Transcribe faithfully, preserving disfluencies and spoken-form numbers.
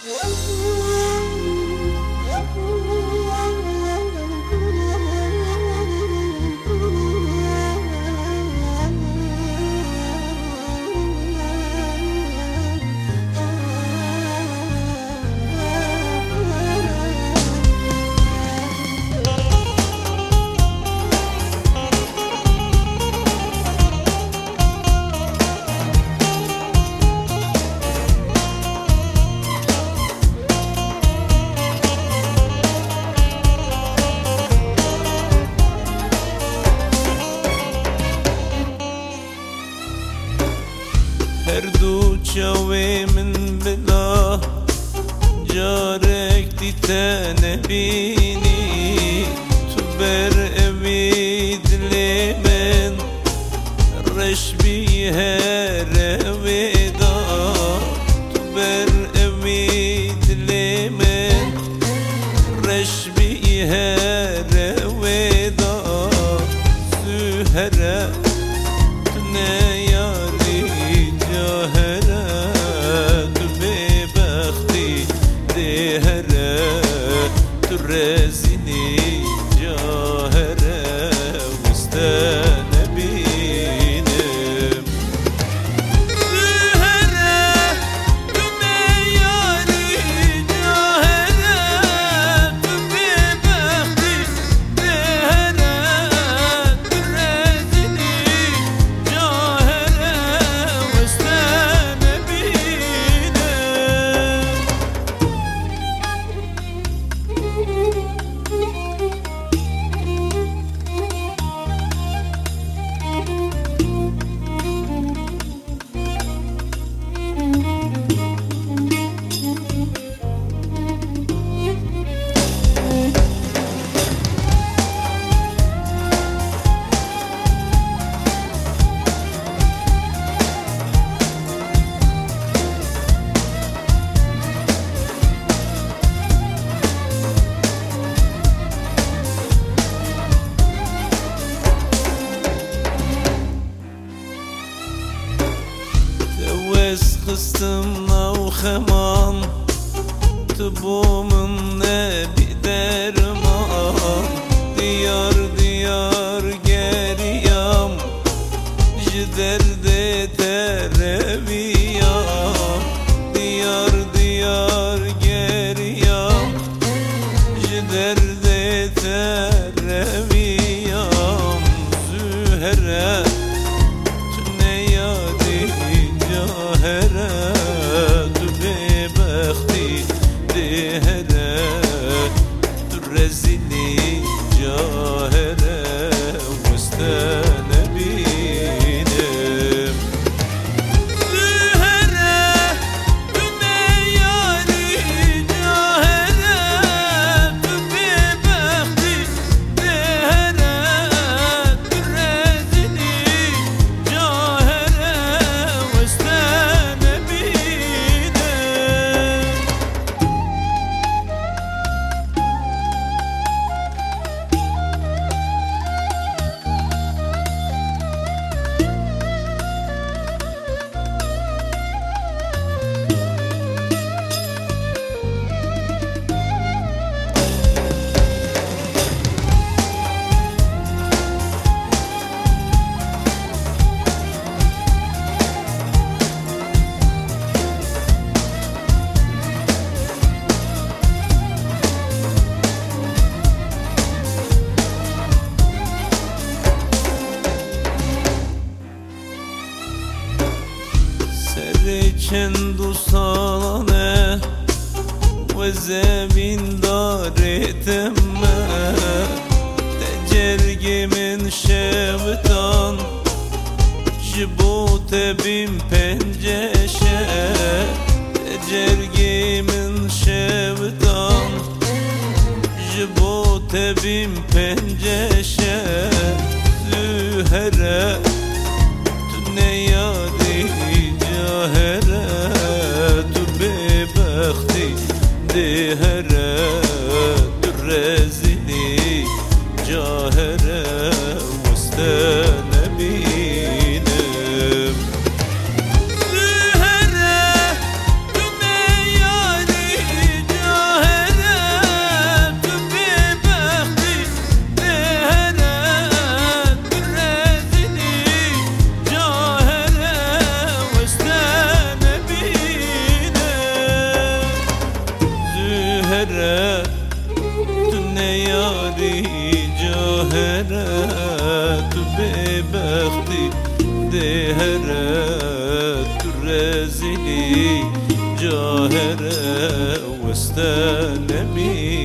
هر دو چاوی من بلا جارک دیتا نبینی تو بر اوی دلی من رش بی هر ویدا تو بر اوی دلی من رش بی هر ویدا سهره رزيني جاهرة واستنى بينم سهرة بمياري جاهرة ببختي سهرة رزيني جاهرة واستنى بينم بس خستمنا وخمان تبو من نبي درمان ديار ديار قريام جدر دي تربيام ديار ديار قريام جدر دي تربيام زهرة جاهرة ببختي دهرة ترزيني جاهرة واستنى بينم سهرة بمياري جاهرة ببختي دهرة ترزيني جاهرة واستنى چند سالانه و زمین دارتم تجرگ من شبتان جبوت بیم پنجشه تجرگ من شبتان جبوت بیم پنجشه زهره تو نیادی جاهرة ببختي دهرة ترزيني جاهرة واستنى بينم سهرة جاهره واستلمي